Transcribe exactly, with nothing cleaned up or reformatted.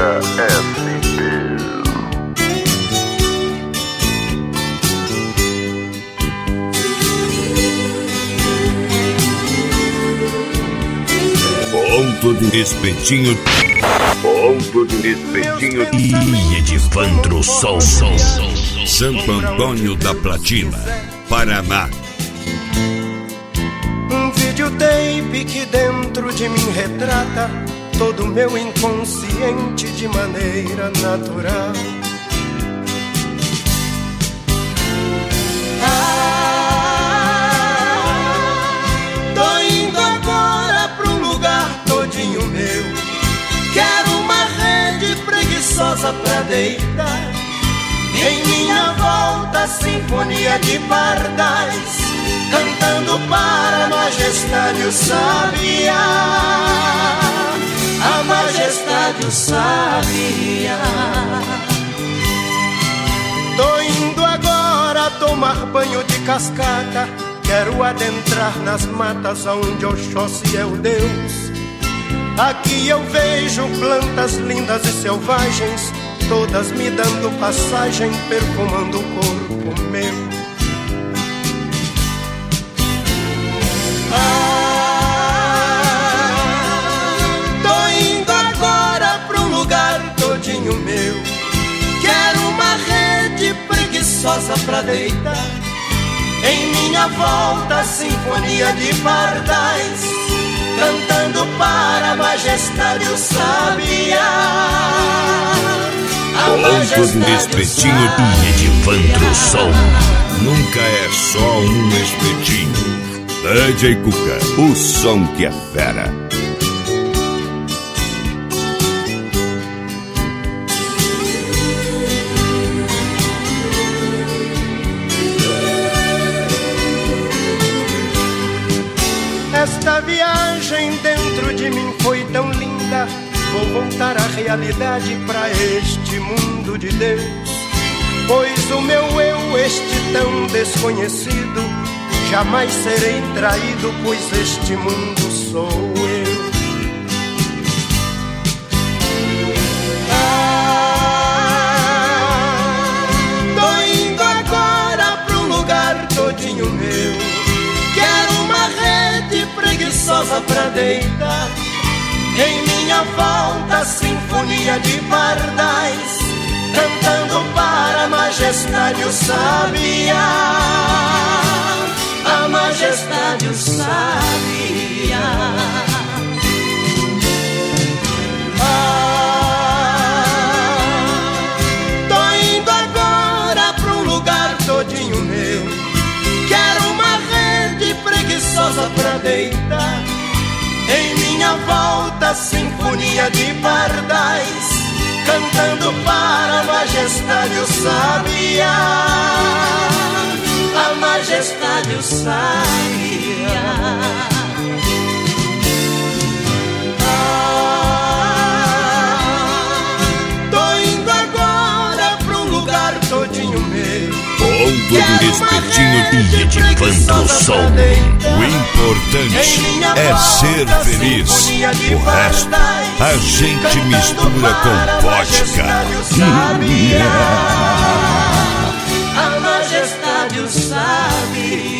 H S P. Ponto de espetinho. Ponto de espetinho. E Edivandro Sol, Sol, Sol. Santo Antônio da Platina, Paraná. Um videotape que dentro de mim retrata todo o meu inconsciente de maneira natural. Pra deitar em minha volta, sinfonia de pardais, cantando para a majestade o sabiá, a majestade o sabiá. Tô indo agora tomar banho de cascata, quero adentrar nas matas onde Oxóssi é o Deus. Aqui eu vejo plantas lindas e selvagens, todas me dando passagem, perfumando o corpo meu. Ah, tô indo agora pra um lugar todinho meu. Quero uma rede preguiçosa pra deitar, em minha volta sinfonia de pardais, cantando para a majestade o sabiá. Ponto de espetinho e Edivandro Sol. Nunca é só um espetinho. D J Cuca, o som que é fera. Esta viagem dentro de mim foi tão linda, vou voltar à realidade, pra este mundo de Deus. Pois o meu eu, este tão desconhecido, jamais serei traído, pois este mundo sou eu. Ah, tô indo agora pra um lugar todinho meu. Quero uma rede preguiçosa pra deitar, em minha volta sinfonia de pardais, cantando para a majestade o sabiá, a majestade o sabiá. Ah, tô indo agora pra um lugar todinho meu. Quero uma rede preguiçosa pra deitar, em minha volta sinfonia de pardais, cantando para a majestade o sabiá, a majestade o sabiá. Ah, tô indo agora pra um lugar todinho meu. Ponto de espetinho e Edivandro Sol. O importante é ser feliz. O resto a gente mistura com vodka. A majestade o sabe.